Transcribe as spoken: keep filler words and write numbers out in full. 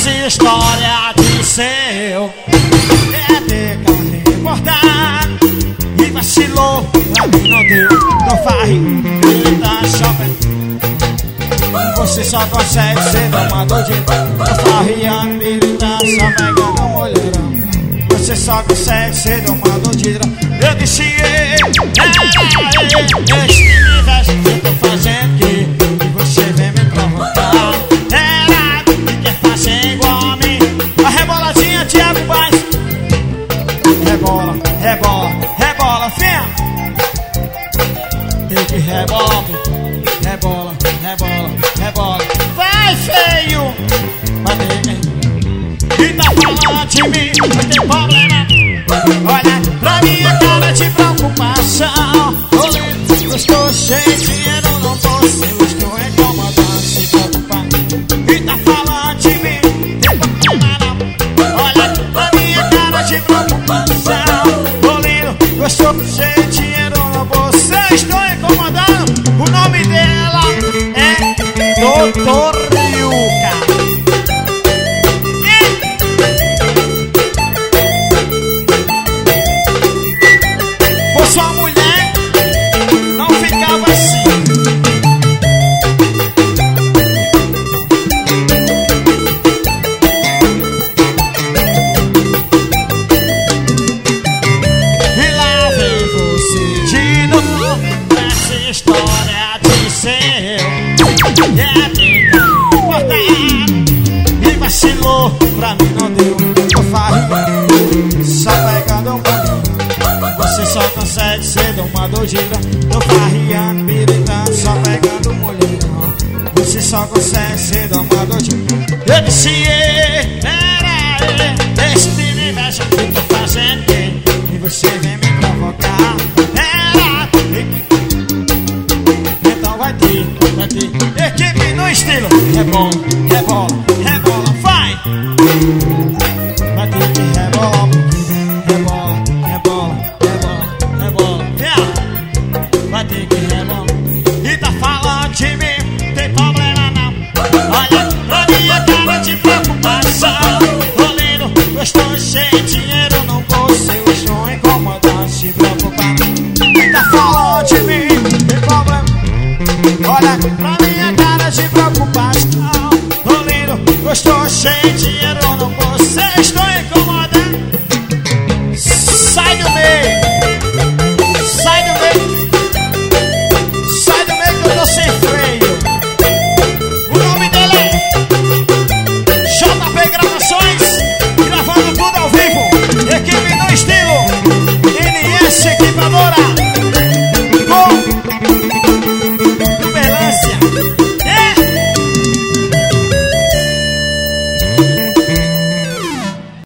Essa história de seu é ter carro importado e vacilou, pra mim não deu. Tô farrinho, ele tá shopping. Você só consegue ser domador de tô farriando, ele tá só pegando mulherão. Você só consegue ser domador de droga. Eu disse ei, ei, este universo que eu tô fazendo aqui e você vem me provocar. Era que quer fazer igual a mim. A reboladinha Thiago Paz. Rebola, rebola, rebola, fia. Tem que rebola, rebola, rebola, rebola. Vai, feio! Vai ver, e tá falando de mim, não tem problema. Olha pra minha cara de preocupação. Olê, gostou, cheio de dinheiro, não posso. Eu estou incomodando, se preocupar. E tá falando de mim, não tem problema não. Olha pra minha cara de preocupação. Olê, gostou, cheio de dinheiro, não posso. Eu estou incomodando. O nome dela é Doutor Liuca. Sua mulher não ficava assim. E lá vem você de novo. Essa história de seu é tenta cortar e vacilou, pra mim não deu. Tô farriando, só pegando um pouquinho. Você só consegue ser domador de grana. Tô farriando, militando, só pegando mulherão. Você só consegue ser domador de grana. Eu disse ei, era ei, esse universo que eu tô fazendo ei, e você vem me provocar. Era ei, então vai ter, vai ter equipe no estilo. Rebola, rebola, rebola, vai. Vai ter que rebolar um pouquinho. Rebola, rebola, vai ter que rebolar. E tá falando de mim, tem problema não. Olha pra minha cara de preocupação. Tô lindo, gostou, cheio de dinheiro no bolso. Eu estou incomodado, se preocupar. E tá falando de mim, tem problema. Olha pra minha cara de preocupação. Tô lindo, gostou, cheio de dinheiro no bolso. Eu estou